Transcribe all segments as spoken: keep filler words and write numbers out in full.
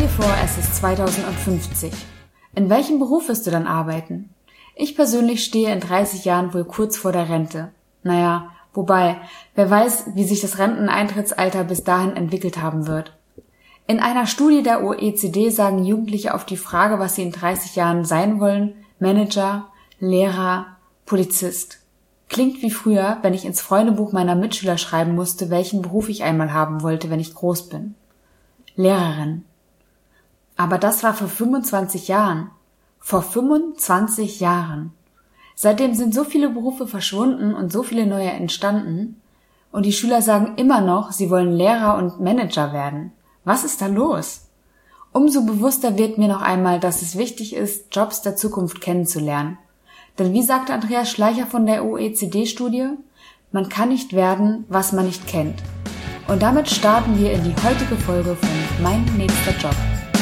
dir vor, es ist zweitausendfünfzig. In welchem Beruf wirst du dann arbeiten? Ich persönlich stehe in dreißig Jahren wohl kurz vor der Rente. Naja, wobei, wer weiß, wie sich das Renteneintrittsalter bis dahin entwickelt haben wird. In einer Studie der O E C D sagen Jugendliche auf die Frage, was sie in dreißig Jahren sein wollen, Manager, Lehrer, Polizist. Klingt wie früher, wenn ich ins Freundebuch meiner Mitschüler schreiben musste, welchen Beruf ich einmal haben wollte, wenn ich groß bin. Lehrerin. Aber das war vor fünfundzwanzig Jahren. Vor fünfundzwanzig Jahren. Seitdem sind so viele Berufe verschwunden und so viele neue entstanden. Und die Schüler sagen immer noch, sie wollen Lehrer und Manager werden. Was ist da los? Umso bewusster wird mir noch einmal, dass es wichtig ist, Jobs der Zukunft kennenzulernen. Denn wie sagte Andreas Schleicher von der O E C D-Studie, man kann nicht werden, was man nicht kennt. Und damit starten wir in die heutige Folge von Mein nächster Job.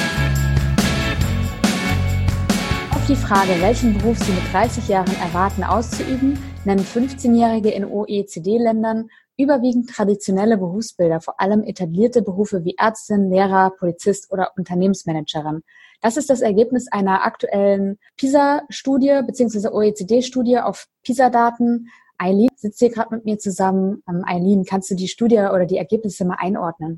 Auf die Frage, welchen Beruf Sie mit dreißig Jahren erwarten auszuüben, nennen fünfzehnjährige in O E C D-Ländern überwiegend traditionelle Berufsbilder, vor allem etablierte Berufe wie Ärztin, Lehrer, Polizist oder Unternehmensmanagerin. Das ist das Ergebnis einer aktuellen PISA-Studie bzw. O E C D-Studie auf PISA-Daten. Eileen sitzt hier gerade mit mir zusammen. Ähm, Eileen, kannst du die Studie oder die Ergebnisse mal einordnen?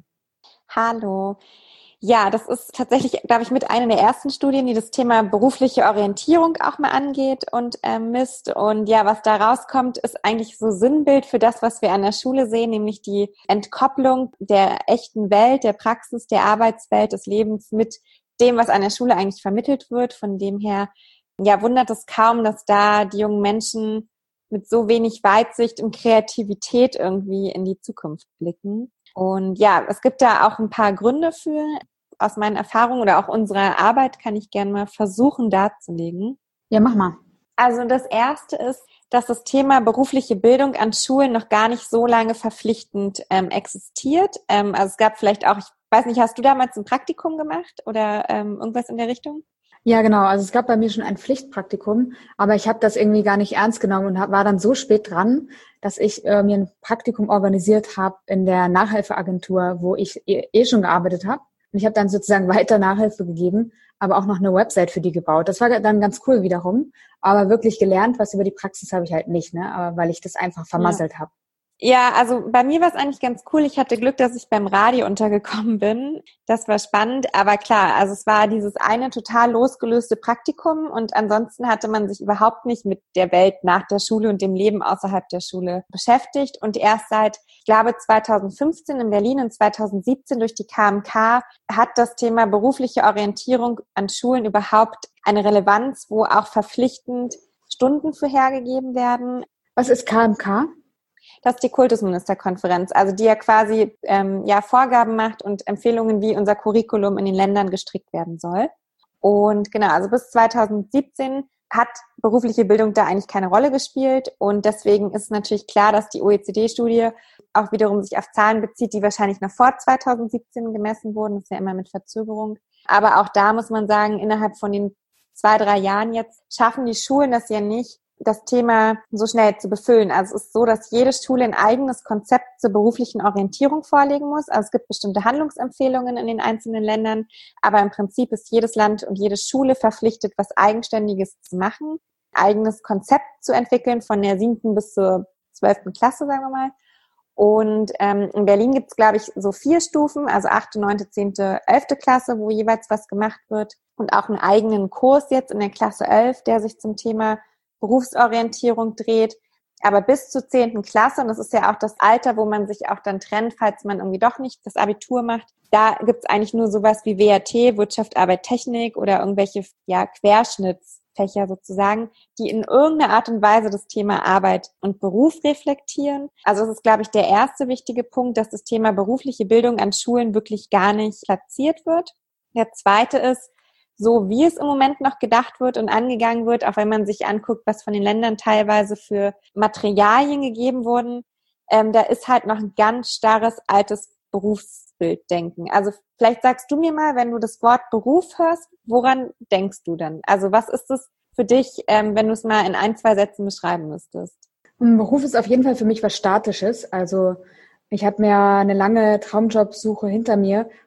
Hallo. Ja, das ist tatsächlich, glaube ich, mit einer der ersten Studien, die das Thema berufliche Orientierung auch mal angeht und äh, misst. Und ja, was da rauskommt, ist eigentlich so Sinnbild für das, was wir an der Schule sehen, nämlich die Entkopplung der echten Welt, der Praxis, der Arbeitswelt, des Lebens mit dem, was an der Schule eigentlich vermittelt wird. Von dem her, ja, wundert es kaum, dass da die jungen Menschen mit so wenig Weitsicht und Kreativität irgendwie in die Zukunft blicken. Und ja, es gibt da auch ein paar Gründe für. Aus meinen Erfahrungen oder auch unserer Arbeit kann ich gerne mal versuchen darzulegen. Ja, mach mal. Also das Erste ist, dass das Thema berufliche Bildung an Schulen noch gar nicht so lange verpflichtend ähm, existiert. Ähm, also es gab vielleicht auch, ich weiß nicht, hast du damals ein Praktikum gemacht oder ähm, irgendwas in der Richtung? Ja, genau. Also es gab bei mir schon ein Pflichtpraktikum, aber ich habe das irgendwie gar nicht ernst genommen und hab, war dann so spät dran, dass ich äh, mir ein Praktikum organisiert habe in der Nachhilfeagentur, wo ich eh, eh schon gearbeitet habe. Und ich habe dann sozusagen weiter Nachhilfe gegeben, aber auch noch eine Website für die gebaut. Das war dann ganz cool wiederum, aber wirklich gelernt, was über die Praxis habe ich halt nicht, ne? Aber weil ich das einfach vermasselt ja. habe. Ja, also bei mir war es eigentlich ganz cool. Ich hatte Glück, dass ich beim Radio untergekommen bin. Das war spannend, aber klar, also es war dieses eine total losgelöste Praktikum und ansonsten hatte man sich überhaupt nicht mit der Welt nach der Schule und dem Leben außerhalb der Schule beschäftigt. Und erst seit, ich glaube, zweitausendfünfzehn in Berlin und zweitausendsiebzehn durch die K M K hat das Thema berufliche Orientierung an Schulen überhaupt eine Relevanz, wo auch verpflichtend Stunden für hergegeben werden. Was ist K M K? Das ist die Kultusministerkonferenz, also die ja quasi ähm, ja Vorgaben macht und Empfehlungen, wie unser Curriculum in den Ländern gestrickt werden soll. Und genau, also bis zweitausendsiebzehn hat berufliche Bildung da eigentlich keine Rolle gespielt und deswegen ist natürlich klar, dass die O E C D-Studie auch wiederum sich auf Zahlen bezieht, die wahrscheinlich noch vor zweitausendsiebzehn gemessen wurden, das ist ja immer mit Verzögerung. Aber auch da muss man sagen, innerhalb von den zwei, drei Jahren jetzt schaffen die Schulen das ja nicht, das Thema so schnell zu befüllen. Also es ist so, dass jede Schule ein eigenes Konzept zur beruflichen Orientierung vorlegen muss. Also es gibt bestimmte Handlungsempfehlungen in den einzelnen Ländern, aber im Prinzip ist jedes Land und jede Schule verpflichtet, was Eigenständiges zu machen, eigenes Konzept zu entwickeln von der siebten bis zur zwölften Klasse, sagen wir mal. Und ähm, in Berlin gibt es, glaube ich, so vier Stufen, also achte, neunte, zehnte, elfte Klasse, wo jeweils was gemacht wird und auch einen eigenen Kurs jetzt in der Klasse elf, der sich zum Thema Berufsorientierung dreht, aber bis zur zehnten Klasse, und das ist ja auch das Alter, wo man sich auch dann trennt, falls man irgendwie doch nicht das Abitur macht, da gibt es eigentlich nur sowas wie W A T, Wirtschaft, Arbeit, Technik oder irgendwelche ja, Querschnittsfächer sozusagen, die in irgendeiner Art und Weise das Thema Arbeit und Beruf reflektieren. Also das ist, glaube ich, der erste wichtige Punkt, dass das Thema berufliche Bildung an Schulen wirklich gar nicht platziert wird. Der zweite ist, so wie es im Moment noch gedacht wird und angegangen wird, auch wenn man sich anguckt, was von den Ländern teilweise für Materialien gegeben wurden, ähm, da ist halt noch ein ganz starres altes Berufsbilddenken. Also vielleicht sagst du mir mal, wenn du das Wort Beruf hörst, woran denkst du dann? Also was ist es für dich, ähm, wenn du es mal in ein, zwei Sätzen beschreiben müsstest? Ein Beruf ist auf jeden Fall für mich was Statisches. Also ich habe mir eine lange Traumjobsuche hinter mir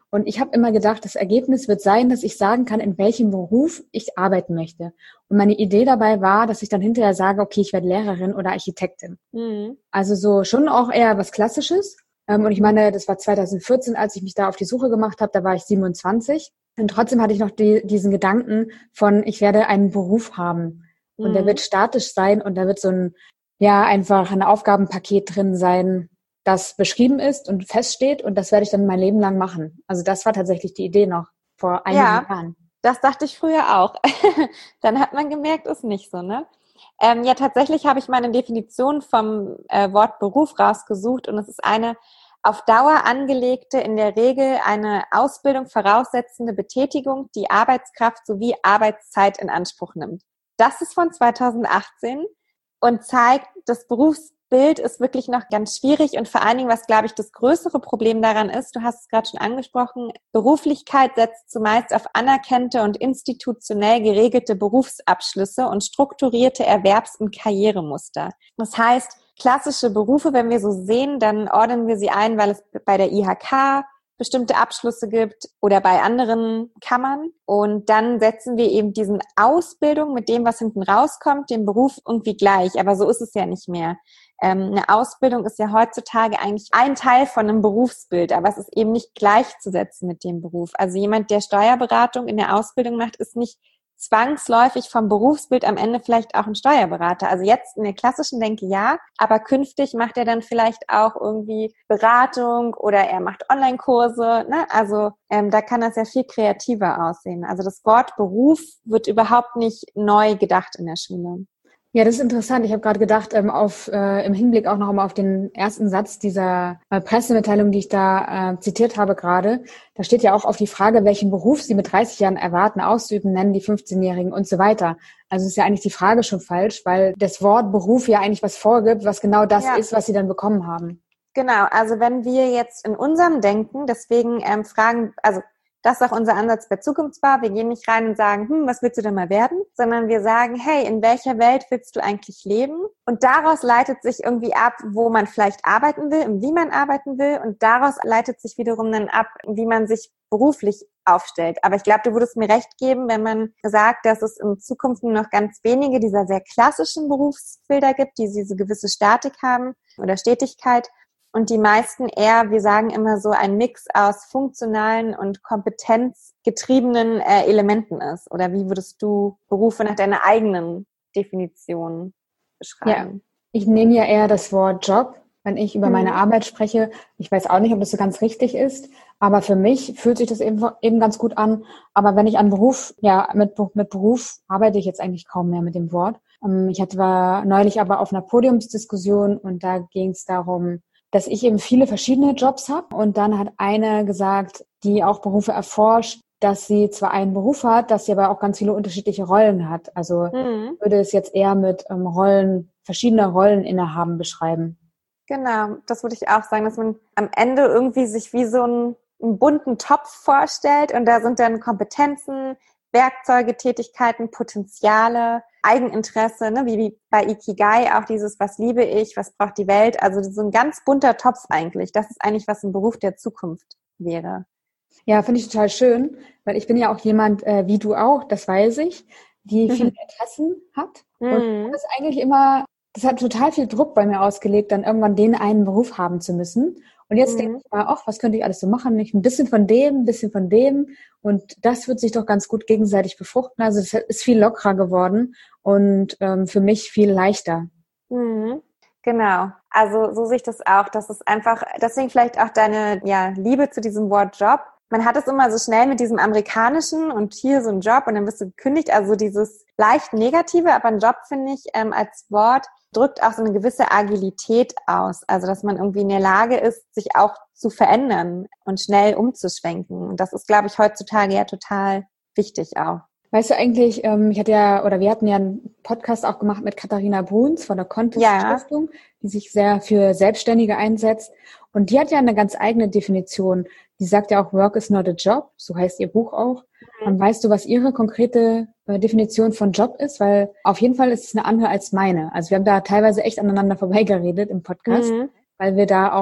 Und ich habe immer gedacht, das Ergebnis wird sein, dass ich sagen kann, in welchem Beruf ich arbeiten möchte. Und meine Idee dabei war, dass ich dann hinterher sage, okay, ich werde Lehrerin oder Architektin. Mhm. Also so schon auch eher was Klassisches. Und ich meine, das war zwanzig vierzehn, als ich mich da auf die Suche gemacht habe, da war ich siebenundzwanzig. Und trotzdem hatte ich noch die, diesen Gedanken von, ich werde einen Beruf haben. Und mhm. der wird statisch sein und da wird so ein, ja, einfach ein Aufgabenpaket drin sein, das beschrieben ist und feststeht und das werde ich dann mein Leben lang machen. Also das war tatsächlich die Idee noch vor einigen ja, Jahren. Das dachte ich früher auch. Dann hat man gemerkt, ist nicht so, ne? Ähm, ja, tatsächlich habe ich meine Definition vom äh, Wort Beruf rausgesucht und es ist eine auf Dauer angelegte, in der Regel eine Ausbildung voraussetzende Betätigung, die Arbeitskraft sowie Arbeitszeit in Anspruch nimmt. Das ist von zweitausendachtzehn und zeigt, das Berufsbild ist wirklich noch ganz schwierig und vor allen Dingen, was, glaube ich, das größere Problem daran ist, du hast es gerade schon angesprochen, Beruflichkeit setzt zumeist auf anerkannte und institutionell geregelte Berufsabschlüsse und strukturierte Erwerbs- und Karrieremuster. Das heißt, klassische Berufe, wenn wir so sehen, dann ordnen wir sie ein, weil es bei der I H K bestimmte Abschlüsse gibt oder bei anderen Kammern. Und dann setzen wir eben diesen Ausbildung mit dem, was hinten rauskommt, den Beruf irgendwie gleich. Aber so ist es ja nicht mehr. Ähm, eine Ausbildung ist ja heutzutage eigentlich ein Teil von einem Berufsbild, aber es ist eben nicht gleichzusetzen mit dem Beruf. Also jemand, der Steuerberatung in der Ausbildung macht, ist nicht zwangsläufig vom Berufsbild am Ende vielleicht auch ein Steuerberater. Also jetzt in der klassischen Denke ja, aber künftig macht er dann vielleicht auch irgendwie Beratung oder er macht Online-Kurse. Ne? Also ähm, da kann das ja viel kreativer aussehen. Also das Wort Beruf wird überhaupt nicht neu gedacht in der Schule. Ja, das ist interessant. Ich habe gerade gedacht, ähm, auf äh, im Hinblick auch noch mal auf den ersten Satz dieser äh, Pressemitteilung, die ich da äh, zitiert habe gerade. Da steht ja auch auf die Frage, welchen Beruf Sie mit dreißig Jahren erwarten, auszuüben, nennen die fünfzehnjährigen und so weiter. Also ist ja eigentlich die Frage schon falsch, weil das Wort Beruf ja eigentlich was vorgibt, was genau das ja. ist, was Sie dann bekommen haben. Genau, also wenn wir jetzt in unserem Denken, deswegen ähm, fragen, also das ist auch unser Ansatz bei Zukunftsbar. Wir gehen nicht rein und sagen, hm, was willst du denn mal werden? Sondern wir sagen, hey, in welcher Welt willst du eigentlich leben? Und daraus leitet sich irgendwie ab, wo man vielleicht arbeiten will und wie man arbeiten will. Und daraus leitet sich wiederum dann ab, wie man sich beruflich aufstellt. Aber ich glaube, du würdest mir recht geben, wenn man sagt, dass es in Zukunft nur noch ganz wenige dieser sehr klassischen Berufsbilder gibt, die diese gewisse Statik haben oder Stetigkeit. Und die meisten eher, wir sagen immer so, ein Mix aus funktionalen und kompetenzgetriebenen äh, Elementen ist. Oder wie würdest du Berufe nach deiner eigenen Definition beschreiben? Ja, ich nehme ja eher das Wort Job, wenn ich über mhm. meine Arbeit spreche. Ich weiß auch nicht, ob das so ganz richtig ist, aber für mich fühlt sich das eben, eben ganz gut an. Aber wenn ich an Beruf, ja, mit, mit Beruf arbeite ich jetzt eigentlich kaum mehr mit dem Wort. Ich hatte war neulich aber auf einer Podiumsdiskussion und da ging es darum, dass ich eben viele verschiedene Jobs habe. Und dann hat eine gesagt, die auch Berufe erforscht, dass sie zwar einen Beruf hat, dass sie aber auch ganz viele unterschiedliche Rollen hat. Also mhm. würde es jetzt eher mit ähm, Rollen, verschiedene Rollen innehaben beschreiben. Genau, das würde ich auch sagen, dass man am Ende irgendwie sich wie so einen, einen bunten Topf vorstellt und da sind dann Kompetenzen, Werkzeuge, Tätigkeiten, Potenziale, Eigeninteresse, ne, wie, wie bei Ikigai auch dieses, was liebe ich, was braucht die Welt, also so ein ganz bunter Topf eigentlich. Das ist eigentlich, was ein Beruf der Zukunft wäre. Ja, finde ich total schön, weil ich bin ja auch jemand, äh, wie du auch, das weiß ich, die viele Interessen hat. Mhm. Und das ist eigentlich immer, das hat total viel Druck bei mir ausgelegt, dann irgendwann den einen Beruf haben zu müssen. Und jetzt mhm. denke ich mal, ach, was könnte ich alles so machen? Ich ein bisschen von dem, ein bisschen von dem. Und das wird sich doch ganz gut gegenseitig befruchten. Also es ist viel lockerer geworden und ähm, für mich viel leichter. Mhm. Genau. Also so sehe ich das auch. Das ist einfach, deswegen vielleicht auch deine ja, Liebe zu diesem Wort Job. Man hat es immer so schnell mit diesem amerikanischen und hier so ein Job und dann bist du gekündigt. Also dieses leicht Negative, aber ein Job, finde ich, ähm, als Wort drückt auch so eine gewisse Agilität aus. Also dass man irgendwie in der Lage ist, sich auch zu verändern und schnell umzuschwenken. Und das ist, glaube ich, heutzutage ja total wichtig auch. Weißt du eigentlich, ähm, ich hatte ja, oder wir hatten ja einen Podcast auch gemacht mit Katharina Bruns von der Contest Stiftung, ja. die sich sehr für Selbstständige einsetzt. Und die hat ja eine ganz eigene Definition. Die sagt ja auch, Work is not a job, so heißt ihr Buch auch. Mhm. Und weißt du, was ihre konkrete äh, Definition von Job ist? Weil auf jeden Fall ist es eine andere als meine. Also wir haben da teilweise echt aneinander vorbeigeredet im Podcast, mhm. weil wir da auch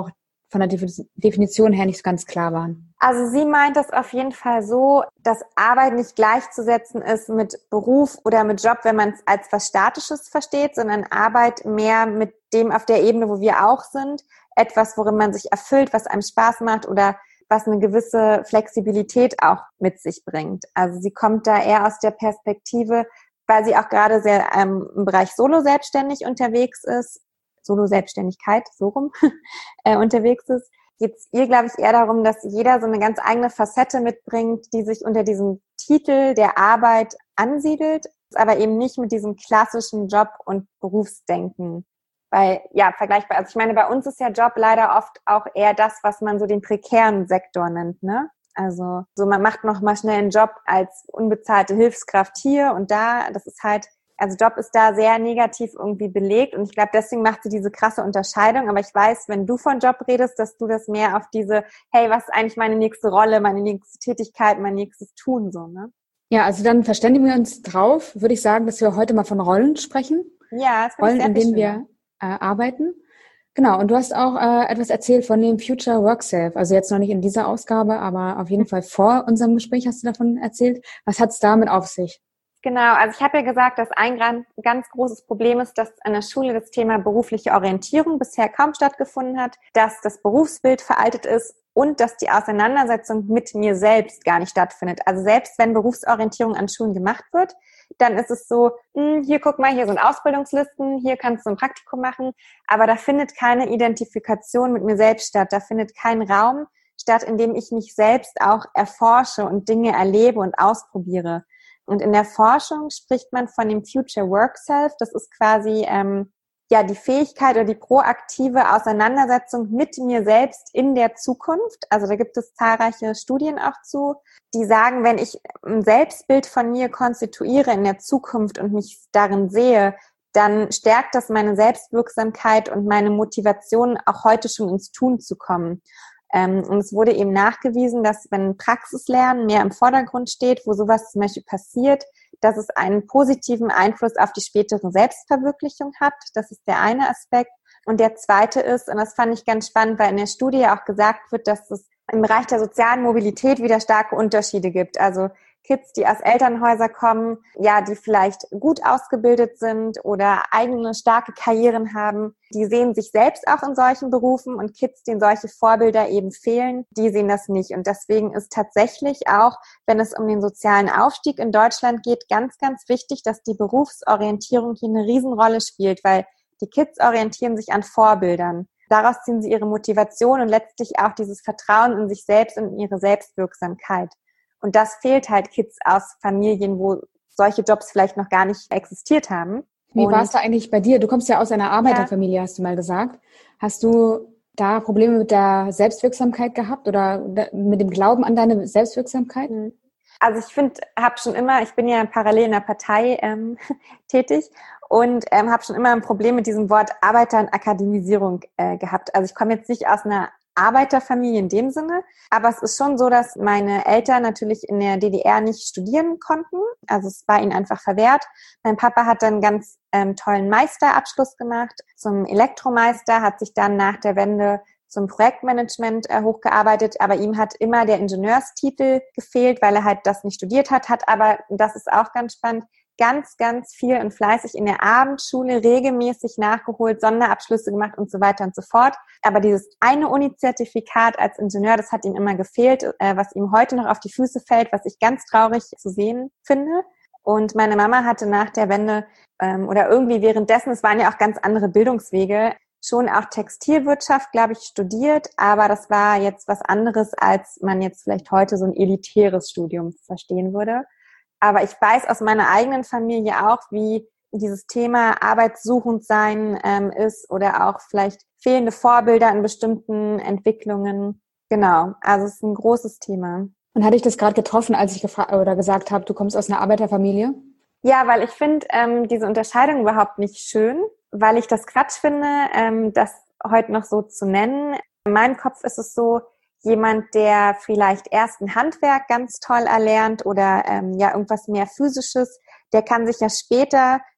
von der Definition her nicht so ganz klar waren. Also sie meint das auf jeden Fall so, dass Arbeit nicht gleichzusetzen ist mit Beruf oder mit Job, wenn man es als was Statisches versteht, sondern Arbeit mehr mit dem auf der Ebene, wo wir auch sind, etwas, worin man sich erfüllt, was einem Spaß macht oder was eine gewisse Flexibilität auch mit sich bringt. Also sie kommt da eher aus der Perspektive, weil sie auch gerade sehr ähm, im Bereich Solo-selbstständig unterwegs ist, Solo-Selbstständigkeit, so rum, äh, unterwegs ist, geht es ihr, glaube ich, eher darum, dass jeder so eine ganz eigene Facette mitbringt, die sich unter diesem Titel der Arbeit ansiedelt, aber eben nicht mit diesem klassischen Job- und Berufsdenken. Weil, ja, vergleichbar, also ich meine, bei uns ist ja Job leider oft auch eher das, was man so den prekären Sektor nennt, ne? Also so man macht noch mal schnell einen Job als unbezahlte Hilfskraft hier und da, das ist halt, also Job ist da sehr negativ irgendwie belegt und ich glaube, deswegen macht sie diese krasse Unterscheidung. Aber ich weiß, wenn du von Job redest, dass du das mehr auf diese, hey, was ist eigentlich meine nächste Rolle, meine nächste Tätigkeit, mein nächstes Tun so, ne? Ja, also dann verständigen wir uns drauf, würde ich sagen, dass wir heute mal von Rollen sprechen. Ja, das Rollen, ich sehr in denen wir äh, arbeiten. Genau, und du hast auch äh, etwas erzählt von dem Future Work Self. Also jetzt noch nicht in dieser Ausgabe, aber auf jeden Fall vor unserem Gespräch hast du davon erzählt. Was hat es damit auf sich? Genau, also ich habe ja gesagt, dass ein gran- ganz großes Problem ist, dass an der Schule das Thema berufliche Orientierung bisher kaum stattgefunden hat, dass das Berufsbild veraltet ist und dass die Auseinandersetzung mit mir selbst gar nicht stattfindet. Also selbst wenn Berufsorientierung an Schulen gemacht wird, dann ist es so, hm, hier guck mal, hier sind Ausbildungslisten, hier kannst du ein Praktikum machen, aber da findet keine Identifikation mit mir selbst statt, da findet kein Raum statt, in dem ich mich selbst auch erforsche und Dinge erlebe und ausprobiere. Und in der Forschung spricht man von dem Future Work Self. Das ist quasi ähm, ja die Fähigkeit oder die proaktive Auseinandersetzung mit mir selbst in der Zukunft. Also da gibt es zahlreiche Studien auch zu, die sagen, wenn ich ein Selbstbild von mir konstituiere in der Zukunft und mich darin sehe, dann stärkt das meine Selbstwirksamkeit und meine Motivation, auch heute schon ins Tun zu kommen. Und es wurde eben nachgewiesen, dass wenn Praxislernen mehr im Vordergrund steht, wo sowas zum Beispiel passiert, dass es einen positiven Einfluss auf die spätere Selbstverwirklichung hat. Das ist der eine Aspekt. Und der zweite ist, und das fand ich ganz spannend, weil in der Studie auch gesagt wird, dass es im Bereich der sozialen Mobilität wieder starke Unterschiede gibt. Also Kids, die aus Elternhäusern kommen, ja, die vielleicht gut ausgebildet sind oder eigene starke Karrieren haben, die sehen sich selbst auch in solchen Berufen und Kids, denen solche Vorbilder eben fehlen, die sehen das nicht. Und deswegen ist tatsächlich auch, wenn es um den sozialen Aufstieg in Deutschland geht, ganz, ganz wichtig, dass die Berufsorientierung hier eine Riesenrolle spielt, weil die Kids orientieren sich an Vorbildern. Daraus ziehen sie ihre Motivation und letztlich auch dieses Vertrauen in sich selbst und in ihre Selbstwirksamkeit. Und das fehlt halt Kids aus Familien, wo solche Jobs vielleicht noch gar nicht existiert haben. Wie war es da eigentlich bei dir? Du kommst ja aus einer Arbeiterfamilie, ja. Hast du mal gesagt. Hast du da Probleme mit der Selbstwirksamkeit gehabt oder mit dem Glauben an deine Selbstwirksamkeit? Also ich finde, habe schon immer, ich bin ja parallel in der Partei ähm, tätig und ähm, habe schon immer ein Problem mit diesem Wort Arbeiter- und Akademisierung äh, gehabt. Also ich komme jetzt nicht aus einer Arbeiterfamilie in dem Sinne, aber es ist schon so, dass meine Eltern natürlich in der D D R nicht studieren konnten, also es war ihnen einfach verwehrt. Mein Papa hat dann einen ganz ähm, tollen Meisterabschluss gemacht zum Elektromeister, hat sich dann nach der Wende zum Projektmanagement äh, hochgearbeitet, aber ihm hat immer der Ingenieurstitel gefehlt, weil er halt das nicht studiert hat, hat aber, das ist auch ganz spannend, ganz, ganz viel und fleißig in der Abendschule regelmäßig nachgeholt, Sonderabschlüsse gemacht und so weiter und so fort. Aber dieses eine Uni-Zertifikat als Ingenieur, das hat ihm immer gefehlt, äh, was ihm heute noch auf die Füße fällt, was ich ganz traurig zu sehen finde. Und meine Mama hatte nach der Wende ähm, oder irgendwie währenddessen, es waren ja auch ganz andere Bildungswege, schon auch Textilwirtschaft, glaube ich, studiert, aber das war jetzt was anderes, als man jetzt vielleicht heute so ein elitäres Studium verstehen würde. Aber ich weiß aus meiner eigenen Familie auch, wie dieses Thema arbeitssuchend sein ähm, ist oder auch vielleicht fehlende Vorbilder in bestimmten Entwicklungen. Genau, also es ist ein großes Thema. Und hatte ich das gerade getroffen, als ich gefragt oder gesagt habe, du kommst aus einer Arbeiterfamilie? Ja, weil ich finde ähm, diese Unterscheidung überhaupt nicht schön, weil ich das Quatsch finde, ähm, das heute noch so zu nennen. In meinem Kopf ist es so, jemand, der vielleicht erst ein Handwerk ganz toll erlernt oder ähm, ja irgendwas mehr Physisches, der kann sich ja später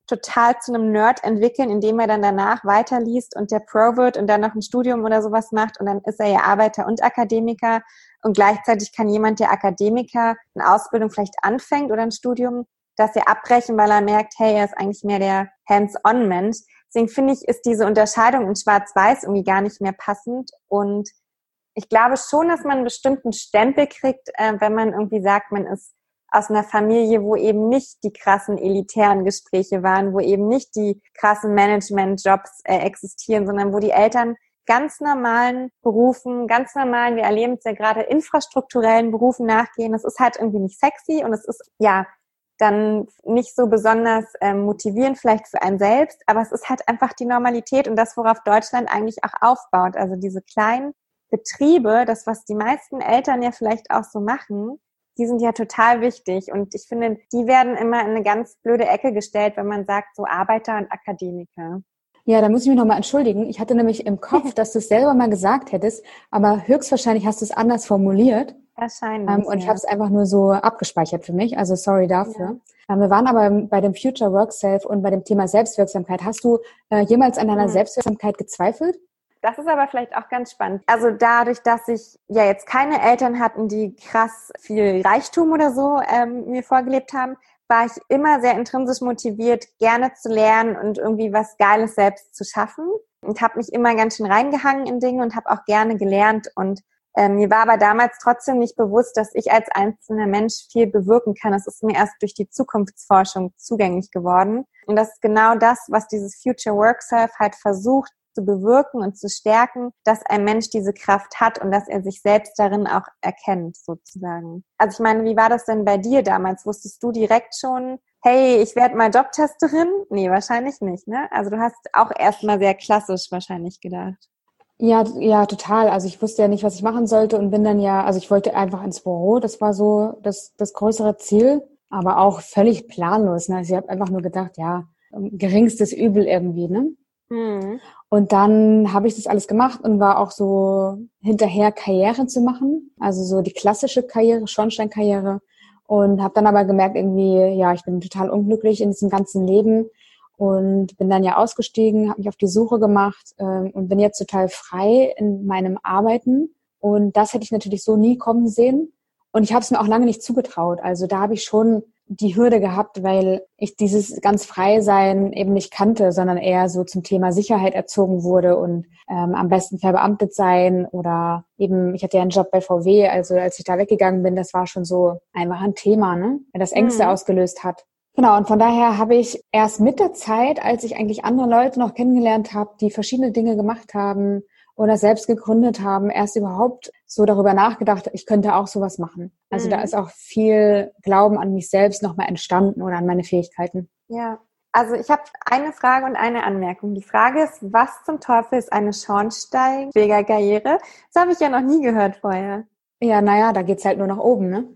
total zu einem Nerd entwickeln, indem er dann danach weiterliest und der Pro wird und dann noch ein Studium oder sowas macht und dann ist er ja Arbeiter und Akademiker und gleichzeitig kann jemand, der Akademiker eine Ausbildung vielleicht anfängt oder ein Studium, das ja abbrechen, weil er merkt, hey, er ist eigentlich mehr der Hands-on-Mensch. Deswegen finde ich, ist diese Unterscheidung in Schwarz-Weiß irgendwie gar nicht mehr passend und ich glaube schon, dass man einen bestimmten Stempel kriegt, äh, wenn man irgendwie sagt, man ist aus einer Familie, wo eben nicht die krassen elitären Gespräche waren, wo eben nicht die krassen Management-Jobs äh, existieren, sondern wo die Eltern ganz normalen Berufen, ganz normalen, wir erleben es ja gerade, infrastrukturellen Berufen nachgehen. Das ist halt irgendwie nicht sexy und es ist ja dann nicht so besonders ähm, motivierend vielleicht für einen selbst, aber es ist halt einfach die Normalität und das, worauf Deutschland eigentlich auch aufbaut. Also diese kleinen Betriebe, das, was die meisten Eltern ja vielleicht auch so machen, die sind ja total wichtig und ich finde, die werden immer in eine ganz blöde Ecke gestellt, wenn man sagt, so Arbeiter und Akademiker. Ja, da muss ich mich nochmal entschuldigen. Ich hatte nämlich im Kopf, dass du es selber mal gesagt hättest, aber höchstwahrscheinlich hast du es anders formuliert. Wahrscheinlich, ähm, Und ja. ich habe es einfach nur so abgespeichert für mich, also sorry dafür. Ja. Ähm, wir waren aber bei dem Future Work Self und bei dem Thema Selbstwirksamkeit. Hast du äh, jemals an deiner mhm. Selbstwirksamkeit gezweifelt? Das ist aber vielleicht auch ganz spannend. Also dadurch, dass ich ja jetzt keine Eltern hatten, die krass viel Reichtum oder so ähm, mir vorgelebt haben, war ich immer sehr intrinsisch motiviert, gerne zu lernen und irgendwie was Geiles selbst zu schaffen. Und habe mich immer ganz schön reingehangen in Dinge und habe auch gerne gelernt. Und ähm, mir war aber damals trotzdem nicht bewusst, dass ich als einzelner Mensch viel bewirken kann. Das ist mir erst durch die Zukunftsforschung zugänglich geworden. Und das ist genau das, was dieses Future Work Self halt versucht, zu bewirken und zu stärken, dass ein Mensch diese Kraft hat und dass er sich selbst darin auch erkennt, sozusagen. Also ich meine, wie war das denn bei dir damals? Wusstest du direkt schon, hey, ich werde mal Jobtesterin? Nee, wahrscheinlich nicht, ne? Also du hast auch erstmal sehr klassisch wahrscheinlich gedacht. Ja, ja, total. Also ich wusste ja nicht, was ich machen sollte und bin dann ja, also ich wollte einfach ins Büro. Das war so das, das größere Ziel, aber auch völlig planlos, ne? Also ich habe einfach nur gedacht, ja, geringstes Übel irgendwie, ne? Mhm. Und dann habe ich das alles gemacht und war auch so hinterher, Karriere zu machen, also so die klassische Karriere, Schornsteinkarriere, und habe dann aber gemerkt irgendwie, ja, ich bin total unglücklich in diesem ganzen Leben und bin dann ja ausgestiegen, habe mich auf die Suche gemacht äh, und bin jetzt total frei in meinem Arbeiten und das hätte ich natürlich so nie kommen sehen und ich habe es mir auch lange nicht zugetraut, also da habe ich schon die Hürde gehabt, weil ich dieses ganz Freisein eben nicht kannte, sondern eher so zum Thema Sicherheit erzogen wurde und ähm, am besten verbeamtet sein oder eben, ich hatte ja einen Job bei V W, also als ich da weggegangen bin, das war schon so einfach ein Thema, ne, weil das Ängste mhm. ausgelöst hat. Genau, und von daher habe ich erst mit der Zeit, als ich eigentlich andere Leute noch kennengelernt habe, die verschiedene Dinge gemacht haben oder selbst gegründet haben, erst überhaupt so darüber nachgedacht, ich könnte auch sowas machen. Also mhm. da ist auch viel Glauben an mich selbst nochmal entstanden oder an meine Fähigkeiten. Ja, also ich habe eine Frage und eine Anmerkung. Die Frage ist, was zum Teufel ist eine Schornsteinfegerkarriere? Das habe ich ja noch nie gehört vorher. Ja, naja, da geht's halt nur nach oben, ne?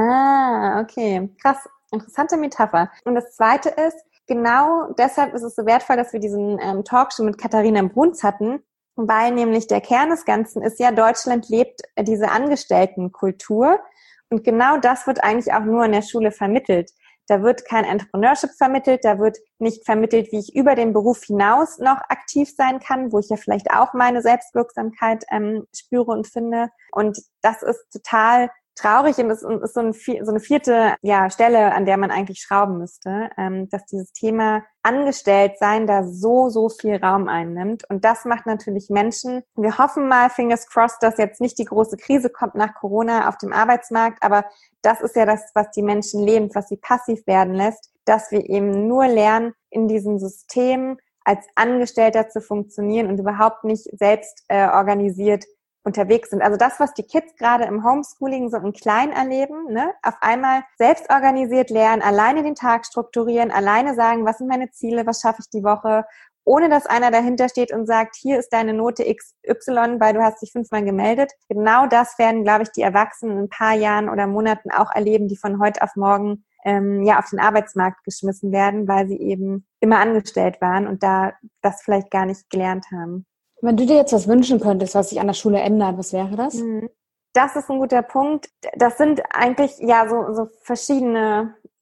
Ah, okay. Krass, interessante Metapher. Und das Zweite ist, genau deshalb ist es so wertvoll, dass wir diesen ähm, Talk schon mit Katharina Bruns hatten, weil nämlich der Kern des Ganzen ist ja, Deutschland lebt diese Angestelltenkultur und genau das wird eigentlich auch nur in der Schule vermittelt. Da wird kein Entrepreneurship vermittelt, da wird nicht vermittelt, wie ich über den Beruf hinaus noch aktiv sein kann, wo ich ja vielleicht auch meine Selbstwirksamkeit ähm, spüre und finde. Und das ist total traurig und es ist so, ein, so eine vierte ja, Stelle, an der man eigentlich schrauben müsste, ähm, dass dieses Thema Angestelltsein da so, so viel Raum einnimmt. Und das macht natürlich Menschen, wir hoffen mal, fingers crossed, dass jetzt nicht die große Krise kommt nach Corona auf dem Arbeitsmarkt, aber das ist ja das, was die Menschen leben, was sie passiv werden lässt, dass wir eben nur lernen, in diesem System als Angestellter zu funktionieren und überhaupt nicht selbst äh, organisiert unterwegs sind. Also das, was die Kids gerade im Homeschooling so im Kleinen erleben, ne? Auf einmal selbst organisiert lernen, alleine den Tag strukturieren, alleine sagen, was sind meine Ziele, was schaffe ich die Woche, ohne dass einer dahinter steht und sagt, hier ist deine Note X Y, weil du hast dich fünfmal gemeldet. Genau das werden, glaube ich, die Erwachsenen in ein paar Jahren oder Monaten auch erleben, die von heute auf morgen ähm, ja auf den Arbeitsmarkt geschmissen werden, weil sie eben immer angestellt waren und da das vielleicht gar nicht gelernt haben. Wenn du dir jetzt was wünschen könntest, was sich an der Schule ändert, was wäre das? Das ist ein guter Punkt. Das sind eigentlich ja so, so verschiedene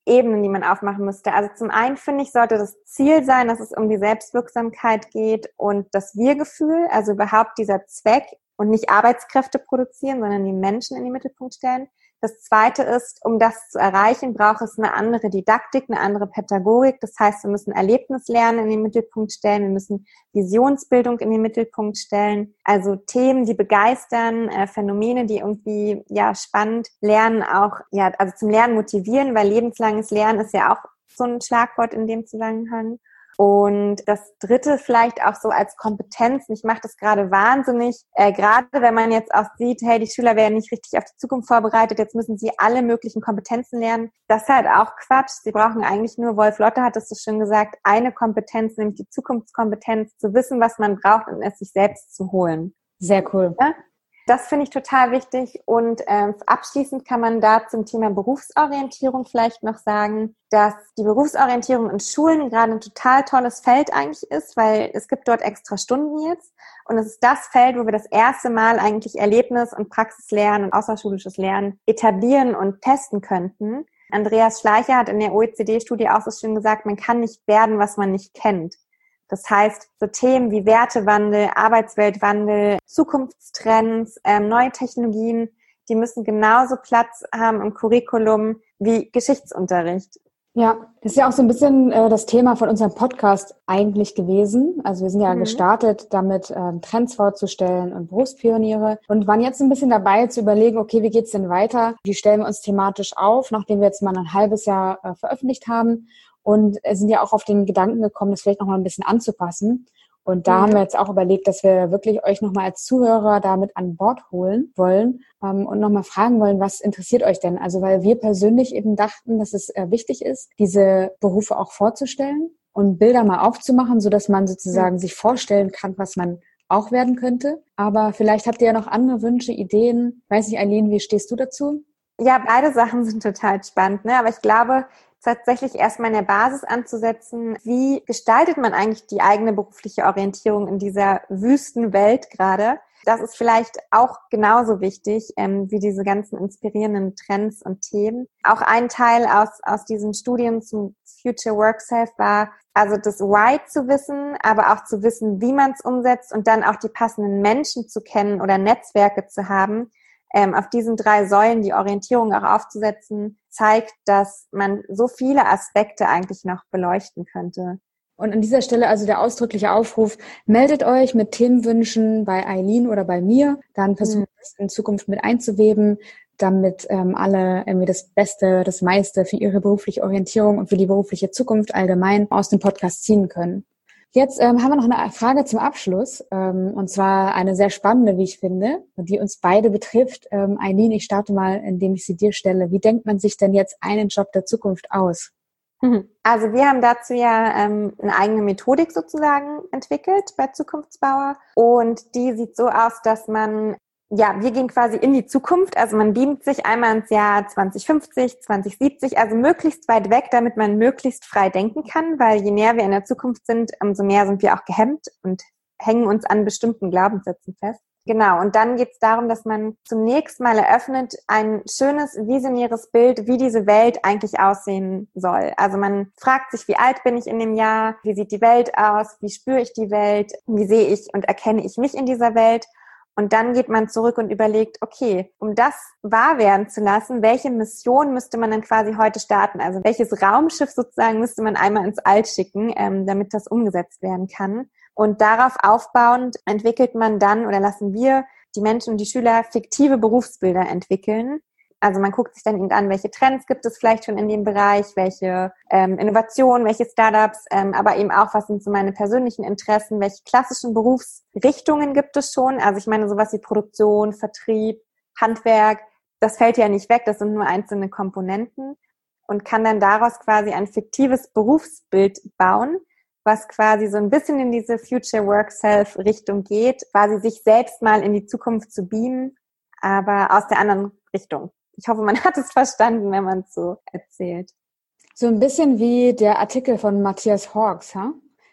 Ebenen, die man aufmachen müsste. Also zum einen finde ich, sollte das Ziel sein, dass es um die Selbstwirksamkeit geht und das Wir-Gefühl, also überhaupt dieser Zweck und nicht Arbeitskräfte produzieren, sondern die Menschen in den Mittelpunkt stellen. Das Zweite ist, um das zu erreichen, braucht es eine andere Didaktik, eine andere Pädagogik. Das heißt, wir müssen Erlebnislernen in den Mittelpunkt stellen, wir müssen Visionsbildung in den Mittelpunkt stellen. Also Themen, die begeistern, äh, Phänomene, die irgendwie ja spannend lernen, auch ja also zum Lernen motivieren, weil lebenslanges Lernen ist ja auch so ein Schlagwort in dem Zusammenhang. Und das Dritte vielleicht auch so als Kompetenz. Mich macht das gerade wahnsinnig, äh, gerade wenn man jetzt auch sieht, hey, die Schüler werden nicht richtig auf die Zukunft vorbereitet, jetzt müssen sie alle möglichen Kompetenzen lernen. Das ist halt auch Quatsch. Sie brauchen eigentlich nur, Wolf Lotte hat es so schön gesagt, eine Kompetenz, nämlich die Zukunftskompetenz, zu wissen, was man braucht und es sich selbst zu holen. Sehr cool. Ja? Das finde ich total wichtig und äh, abschließend kann man da zum Thema Berufsorientierung vielleicht noch sagen, dass die Berufsorientierung in Schulen gerade ein total tolles Feld eigentlich ist, weil es gibt dort extra Stunden jetzt und es ist das Feld, wo wir das erste Mal eigentlich Erlebnis- und Praxislernen und außerschulisches Lernen etablieren und testen könnten. Andreas Schleicher hat in der O E C D-Studie auch so schön gesagt, man kann nicht werden, was man nicht kennt. Das heißt, so Themen wie Wertewandel, Arbeitsweltwandel, Zukunftstrends, ähm, neue Technologien, die müssen genauso Platz haben im Curriculum wie Geschichtsunterricht. Ja, das ist ja auch so ein bisschen äh, das Thema von unserem Podcast eigentlich gewesen. Also wir sind ja mhm. gestartet, damit ähm, Trends vorzustellen und Berufspioniere und waren jetzt ein bisschen dabei zu überlegen, okay, wie geht's denn weiter? Wie stellen wir uns thematisch auf, nachdem wir jetzt mal ein halbes Jahr äh, veröffentlicht haben? Und sind ja auch auf den Gedanken gekommen, das vielleicht nochmal ein bisschen anzupassen. Und da mhm. haben wir jetzt auch überlegt, dass wir wirklich euch nochmal als Zuhörer damit an Bord holen wollen ähm, und nochmal fragen wollen, was interessiert euch denn? Also weil wir persönlich eben dachten, dass es äh, wichtig ist, diese Berufe auch vorzustellen und Bilder mal aufzumachen, sodass man sozusagen mhm. sich vorstellen kann, was man auch werden könnte. Aber vielleicht habt ihr ja noch andere Wünsche, Ideen. Weiß nicht, Eileen, wie stehst du dazu? Ja, beide Sachen sind total spannend, ne? Aber ich glaube, tatsächlich erstmal in der Basis anzusetzen, wie gestaltet man eigentlich die eigene berufliche Orientierung in dieser wüsten Welt gerade? Das ist vielleicht auch genauso wichtig ähm, wie diese ganzen inspirierenden Trends und Themen. Auch ein Teil aus aus diesen Studien zum Future Work Self war, also das Why zu wissen, aber auch zu wissen, wie man es umsetzt und dann auch die passenden Menschen zu kennen oder Netzwerke zu haben. Ähm, auf diesen drei Säulen die Orientierung auch aufzusetzen, zeigt, dass man so viele Aspekte eigentlich noch beleuchten könnte. Und an dieser Stelle also der ausdrückliche Aufruf, meldet euch mit Themenwünschen bei Eileen oder bei mir, dann versucht es mhm. in Zukunft mit einzuweben, damit ähm, alle irgendwie das Beste, das meiste für ihre berufliche Orientierung und für die berufliche Zukunft allgemein aus dem Podcast ziehen können. Jetzt ähm, haben wir noch eine Frage zum Abschluss, ähm, und zwar eine sehr spannende, wie ich finde, die uns beide betrifft. Ähm, Eileen, ich starte mal, indem ich sie dir stelle. Wie denkt man sich denn jetzt einen Job der Zukunft aus? Also wir haben dazu ja ähm, eine eigene Methodik sozusagen entwickelt bei Zukunftsbauer und die sieht so aus, dass man Ja, wir gehen quasi in die Zukunft, also man beamt sich einmal ins Jahr zwanzig fünfzig, zwanzig siebzig, also möglichst weit weg, damit man möglichst frei denken kann, weil je näher wir in der Zukunft sind, umso mehr sind wir auch gehemmt und hängen uns an bestimmten Glaubenssätzen fest. Genau, und dann geht es darum, dass man zunächst mal eröffnet ein schönes, visionäres Bild, wie diese Welt eigentlich aussehen soll. Also man fragt sich, wie alt bin ich in dem Jahr, wie sieht die Welt aus, wie spüre ich die Welt, wie sehe ich und erkenne ich mich in dieser Welt. Und dann geht man zurück und überlegt, okay, um das wahr werden zu lassen, welche Mission müsste man dann quasi heute starten? Also welches Raumschiff sozusagen müsste man einmal ins All schicken, ähm, damit das umgesetzt werden kann? Und darauf aufbauend entwickelt man dann oder lassen wir die Menschen und die Schüler fiktive Berufsbilder entwickeln. Also man guckt sich dann eben an, welche Trends gibt es vielleicht schon in dem Bereich, welche ähm, Innovationen, welche Startups, ähm, aber eben auch, was sind so meine persönlichen Interessen, welche klassischen Berufsrichtungen gibt es schon. Also ich meine sowas wie Produktion, Vertrieb, Handwerk, das fällt ja nicht weg, das sind nur einzelne Komponenten und kann dann daraus quasi ein fiktives Berufsbild bauen, was quasi so ein bisschen in diese Future Work Self Richtung geht, quasi sich selbst mal in die Zukunft zu beamen, aber aus der anderen Richtung. Ich hoffe, man hat es verstanden, wenn man es so erzählt. So ein bisschen wie der Artikel von Matthias Hawkes, ha?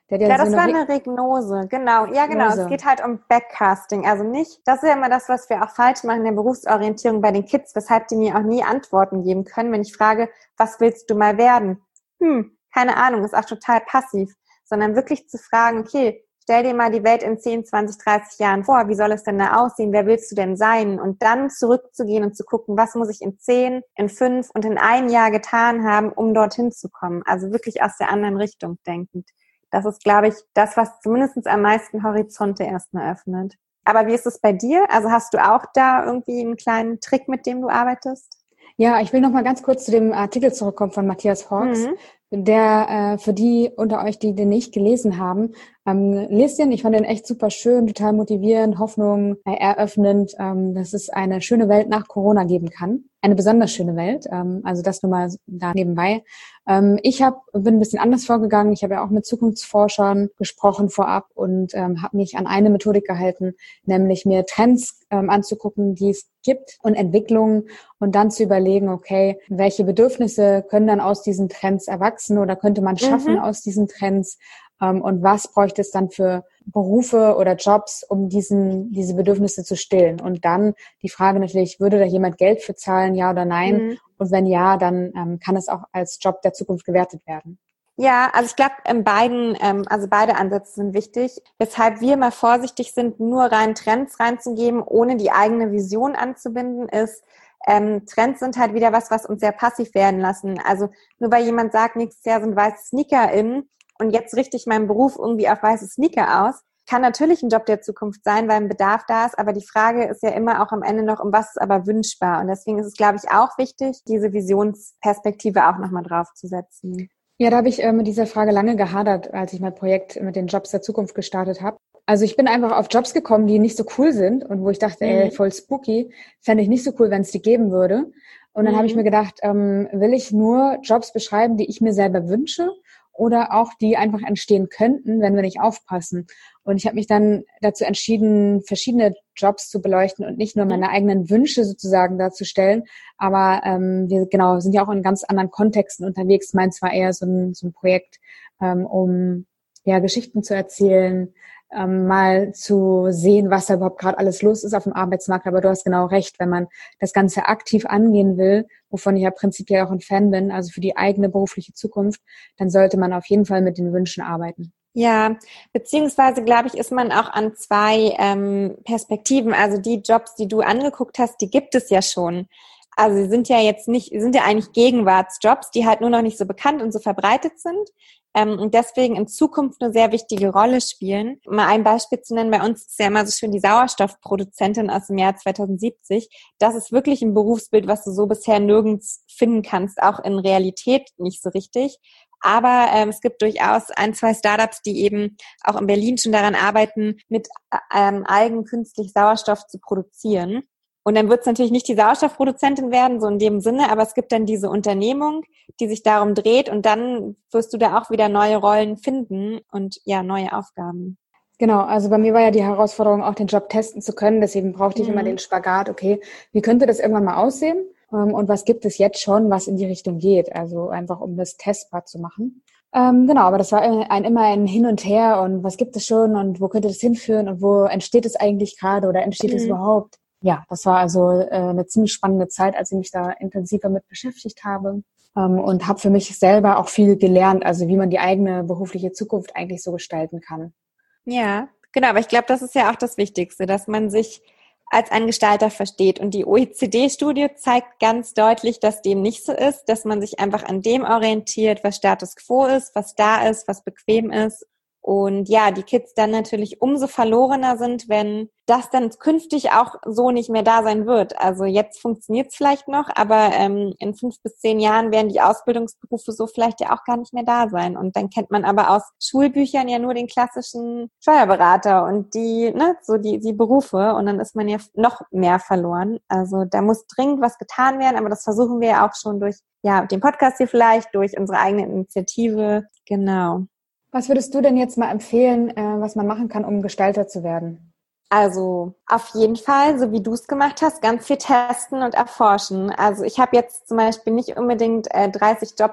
Der hat ja, ja, so das eine war Re- eine Regnose, genau. Ja, genau. Regnose. Es geht halt um Backcasting. Also nicht, das ist ja immer das, was wir auch falsch machen in der Berufsorientierung bei den Kids, weshalb die mir auch nie Antworten geben können, wenn ich frage, was willst du mal werden? Hm, keine Ahnung, ist auch total passiv. Sondern wirklich zu fragen, okay, stell dir mal die Welt in zehn, zwanzig, dreißig Jahren vor. Wie soll es denn da aussehen? Wer willst du denn sein? Und dann zurückzugehen und zu gucken, was muss ich in zehn, in fünf und in einem Jahr getan haben, um dorthin zu kommen. Also wirklich aus der anderen Richtung denkend. Das ist, glaube ich, das, was zumindest am meisten Horizonte erstmal öffnet. Aber wie ist es bei dir? Also hast du auch da irgendwie einen kleinen Trick, mit dem du arbeitest? Ja, ich will noch mal ganz kurz zu dem Artikel zurückkommen von Matthias Hawkes, Mhm. der äh, für die unter euch, die den nicht gelesen haben, ähm, lest den. Ich fand den echt super schön, total motivierend, Hoffnung äh, eröffnend, ähm, dass es eine schöne Welt nach Corona geben kann. Eine besonders schöne Welt. Ähm, also das nur mal da nebenbei. Ähm, ich hab, bin ein bisschen anders vorgegangen. Ich habe ja auch mit Zukunftsforschern gesprochen vorab und ähm, habe mich an eine Methodik gehalten, nämlich mir Trends ähm, anzugucken, die es gibt und Entwicklungen und dann zu überlegen, okay, welche Bedürfnisse können dann aus diesen Trends erwachsen oder könnte man schaffen Mhm. aus diesen Trends ähm, und was bräuchte es dann für Berufe oder Jobs, um diesen diese Bedürfnisse zu stillen. Und dann die Frage natürlich, würde da jemand Geld für zahlen, ja oder nein? Mhm. Und wenn ja, dann ähm, kann es auch als Job der Zukunft gewertet werden. Ja, also ich glaube, in beiden, ähm, also beide Ansätze sind wichtig. Weshalb wir mal vorsichtig sind, nur rein Trends reinzugeben, ohne die eigene Vision anzubinden, ist, ähm, Trends sind halt wieder was, was uns sehr passiv werden lassen. Also nur weil jemand sagt, nächstes Jahr sind weiße Sneaker in und jetzt richte ich meinen Beruf irgendwie auf weiße Sneaker aus, kann natürlich ein Job der Zukunft sein, weil ein Bedarf da ist, aber die Frage ist ja immer auch am Ende noch, um was ist aber wünschbar. Und deswegen ist es, glaube ich, auch wichtig, diese Visionsperspektive auch nochmal draufzusetzen. Ja, da habe ich äh, mit dieser Frage lange gehadert, als ich mein Projekt mit den Jobs der Zukunft gestartet habe. Also ich bin einfach auf Jobs gekommen, die nicht so cool sind und wo ich dachte, Mhm. ey, voll spooky, fände ich nicht so cool, wenn es die geben würde. Und dann Mhm. habe ich mir gedacht, ähm, will ich nur Jobs beschreiben, die ich mir selber wünsche oder auch die einfach entstehen könnten, wenn wir nicht aufpassen. Und ich habe mich dann dazu entschieden, verschiedene Jobs zu beleuchten und nicht nur meine eigenen Wünsche sozusagen darzustellen. Aber ähm, wir genau sind ja auch in ganz anderen Kontexten unterwegs. Meins war eher so ein, so ein Projekt, ähm, um ja Geschichten zu erzählen, ähm, mal zu sehen, was da überhaupt gerade alles los ist auf dem Arbeitsmarkt. Aber du hast genau recht, wenn man das Ganze aktiv angehen will, wovon ich ja prinzipiell auch ein Fan bin, also für die eigene berufliche Zukunft, dann sollte man auf jeden Fall mit den Wünschen arbeiten. Ja, beziehungsweise glaube ich, ist man auch an zwei ähm, Perspektiven. Also die Jobs, die du angeguckt hast, die gibt es ja schon. Also sie sind ja jetzt nicht, sind ja eigentlich Gegenwartsjobs, die halt nur noch nicht so bekannt und so verbreitet sind ähm, und deswegen in Zukunft eine sehr wichtige Rolle spielen. Um mal ein Beispiel zu nennen, bei uns ist ja immer so schön die Sauerstoffproduzentin aus dem Jahr zweitausendsiebzig. Das ist wirklich ein Berufsbild, was du so bisher nirgends finden kannst, auch in Realität nicht so richtig. Aber ähm, es gibt durchaus ein, zwei Startups, die eben auch in Berlin schon daran arbeiten, mit ähm, Algen künstlich Sauerstoff zu produzieren. Und dann wird es natürlich nicht die Sauerstoffproduzentin werden, so in dem Sinne, aber es gibt dann diese Unternehmung, die sich darum dreht und dann wirst du da auch wieder neue Rollen finden und ja, neue Aufgaben. Genau, also bei mir war ja die Herausforderung, auch den Job testen zu können. Deswegen brauchte ich Mhm. immer den Spagat, okay, wie könnte das irgendwann mal aussehen? Und was gibt es jetzt schon, was in die Richtung geht? Also einfach, um das testbar zu machen. Ähm, genau, aber das war ein, immer ein Hin und Her und was gibt es schon und wo könnte das hinführen und wo entsteht es eigentlich gerade oder entsteht Mhm. es überhaupt? Ja, das war also äh, eine ziemlich spannende Zeit, als ich mich da intensiver mit beschäftigt habe ähm, und habe für mich selber auch viel gelernt, also wie man die eigene berufliche Zukunft eigentlich so gestalten kann. Ja, genau, aber ich glaube, das ist ja auch das Wichtigste, dass man sich als ein Gestalter versteht. Und die O E C D-Studie zeigt ganz deutlich, dass dem nicht so ist, dass man sich einfach an dem orientiert, was Status quo ist, was da ist, was bequem ist. Und ja, die Kids dann natürlich umso verlorener sind, wenn das dann künftig auch so nicht mehr da sein wird. Also jetzt funktioniert es vielleicht noch, aber ähm, in fünf bis zehn Jahren werden die Ausbildungsberufe so vielleicht ja auch gar nicht mehr da sein. Und dann kennt man aber aus Schulbüchern ja nur den klassischen Steuerberater und die, ne, so die, die Berufe. Und dann ist man ja noch mehr verloren. Also da muss dringend was getan werden, aber das versuchen wir ja auch schon durch, ja, den Podcast hier vielleicht, durch unsere eigene Initiative. Genau. Was würdest du denn jetzt mal empfehlen, äh, was man machen kann, um Gestalter zu werden? Also auf jeden Fall, so wie du es gemacht hast, ganz viel testen und erforschen. Also ich habe jetzt zum Beispiel nicht unbedingt äh, dreißig Jobs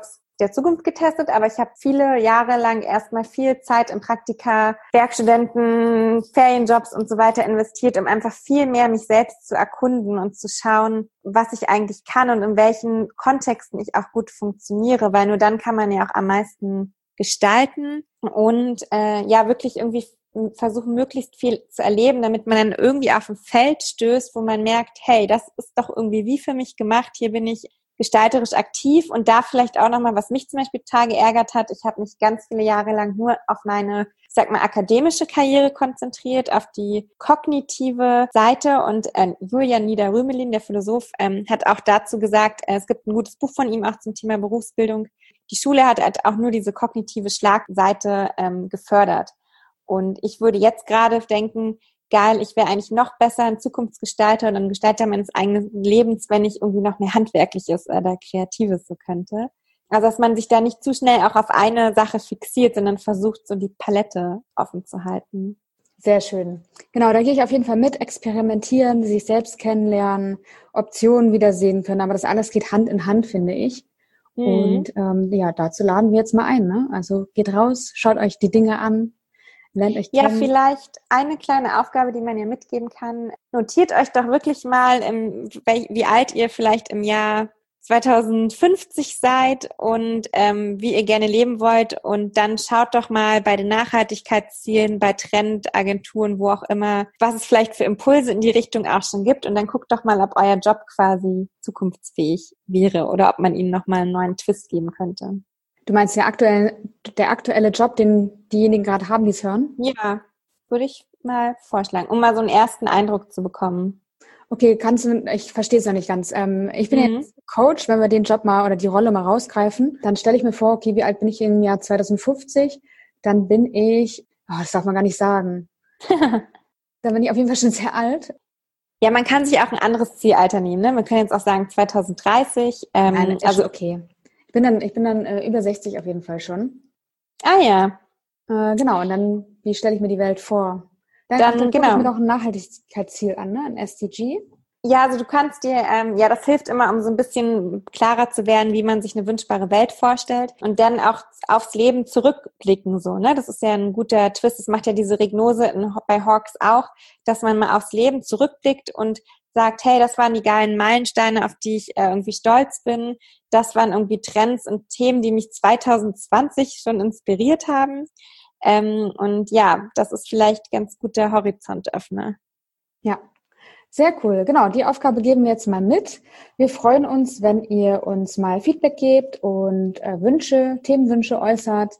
der Zukunft getestet, aber ich habe viele Jahre lang erstmal viel Zeit in Praktika, Werkstudenten, Ferienjobs und so weiter investiert, um einfach viel mehr mich selbst zu erkunden und zu schauen, was ich eigentlich kann und in welchen Kontexten ich auch gut funktioniere, weil nur dann kann man ja auch am meisten gestalten und äh, ja wirklich irgendwie versuchen, möglichst viel zu erleben, damit man dann irgendwie auf ein Feld stößt, wo man merkt, hey, das ist doch irgendwie wie für mich gemacht, hier bin ich gestalterisch aktiv und da vielleicht auch nochmal, was mich zum Beispiel total geärgert hat, ich habe mich ganz viele Jahre lang nur auf meine, ich sag mal, akademische Karriere konzentriert, auf die kognitive Seite und äh, Julian Nieder-Rümelin, der Philosoph, ähm, hat auch dazu gesagt, äh, es gibt ein gutes Buch von ihm auch zum Thema Berufsbildung. Die Schule hat halt auch nur diese kognitive Schlagseite ähm, gefördert. Und ich würde jetzt gerade denken, geil, ich wäre eigentlich noch besser ein Zukunftsgestalter und ein Gestalter meines eigenen Lebens, wenn ich irgendwie noch mehr Handwerkliches oder Kreatives so könnte. Also, dass man sich da nicht zu schnell auch auf eine Sache fixiert, sondern versucht, so die Palette offen zu halten. Sehr schön. Genau, da gehe ich auf jeden Fall mit, experimentieren, sich selbst kennenlernen, Optionen wiedersehen können. Aber das alles geht Hand in Hand, finde ich. Mhm. Und ähm, ja, dazu laden wir jetzt mal ein. Ne? Also geht raus, schaut euch die Dinge an. Lernt euch ja, kennen. Vielleicht eine kleine Aufgabe, die man ja mitgeben kann. Notiert euch doch wirklich mal, im, wie alt ihr vielleicht im Jahr zweitausendfünfzig seid und ähm, wie ihr gerne leben wollt. Und dann schaut doch mal bei den Nachhaltigkeitszielen, bei Trendagenturen, wo auch immer, was es vielleicht für Impulse in die Richtung auch schon gibt. Und dann guckt doch mal, ob euer Job quasi zukunftsfähig wäre oder ob man ihnen nochmal einen neuen Twist geben könnte. Du meinst der aktuelle, der aktuelle Job, den diejenigen gerade haben, die es hören? Ja, würde ich mal vorschlagen, um mal so einen ersten Eindruck zu bekommen. Okay, kannst du, ich verstehe es noch nicht ganz. Ähm, ich bin mhm. jetzt Coach, wenn wir den Job mal oder die Rolle mal rausgreifen, dann stelle ich mir vor, okay, wie alt bin ich im Jahr zweitausendfünfzig? Dann bin ich, oh, das darf man gar nicht sagen. Dann bin ich auf jeden Fall schon sehr alt. Ja, man kann sich auch ein anderes Zielalter nehmen, ne? Wir können jetzt auch sagen zweitausenddreißig. Ähm, Nein, also okay. Ich bin dann, ich bin dann äh, über sechzig auf jeden Fall schon. Ah ja. Äh, genau, und dann, wie stelle ich mir die Welt vor? Dann, dann, dann genau. gucke ich mir doch ein Nachhaltigkeitsziel an, ne? Ein S D G. Ja, also du kannst dir, ähm, ja, das hilft immer, um so ein bisschen klarer zu werden, wie man sich eine wünschbare Welt vorstellt und dann auch aufs Leben zurückblicken, so, ne? Das ist ja ein guter Twist. Das macht ja diese Regnose in, bei Hawks auch, dass man mal aufs Leben zurückblickt und sagt, hey, das waren die geilen Meilensteine, auf die ich äh, irgendwie stolz bin. Das waren irgendwie Trends und Themen, die mich zweitausendzwanzig schon inspiriert haben. Ähm, und ja, das ist vielleicht ganz guter Horizontöffner. Ja, sehr cool. Genau, die Aufgabe geben wir jetzt mal mit. Wir freuen uns, wenn ihr uns mal Feedback gebt und äh, Wünsche, Themenwünsche äußert.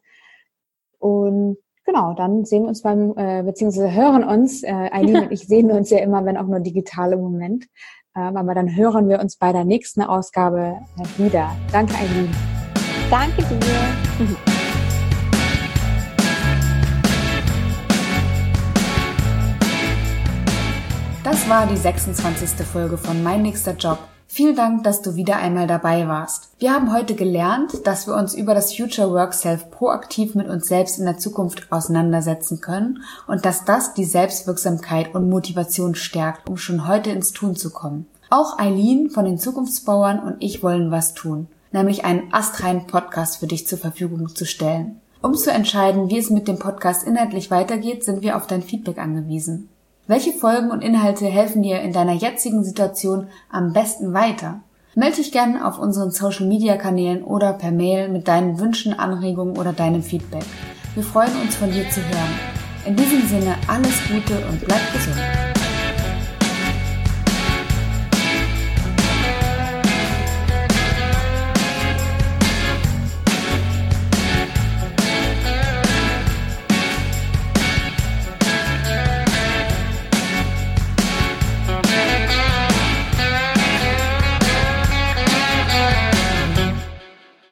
Und genau, dann sehen wir uns beim, äh, beziehungsweise hören uns, äh, Eileen und ich sehen uns ja immer, wenn auch nur digital im Moment. Ähm, aber dann hören wir uns bei der nächsten Ausgabe äh, wieder. Danke, Eileen. Danke dir. Das war die sechsundzwanzigste Folge von Mein nächster Job. Vielen Dank, dass du wieder einmal dabei warst. Wir haben heute gelernt, dass wir uns über das Future Work Self proaktiv mit uns selbst in der Zukunft auseinandersetzen können und dass das die Selbstwirksamkeit und Motivation stärkt, um schon heute ins Tun zu kommen. Auch Eileen von den Zukunftsbauern und ich wollen was tun, nämlich einen astreinen Podcast für dich zur Verfügung zu stellen. Um zu entscheiden, wie es mit dem Podcast inhaltlich weitergeht, sind wir auf dein Feedback angewiesen. Welche Folgen und Inhalte helfen dir in deiner jetzigen Situation am besten weiter? Melde dich gerne auf unseren Social-Media-Kanälen oder per Mail mit deinen Wünschen, Anregungen oder deinem Feedback. Wir freuen uns, von dir zu hören. In diesem Sinne alles Gute und bleib gesund.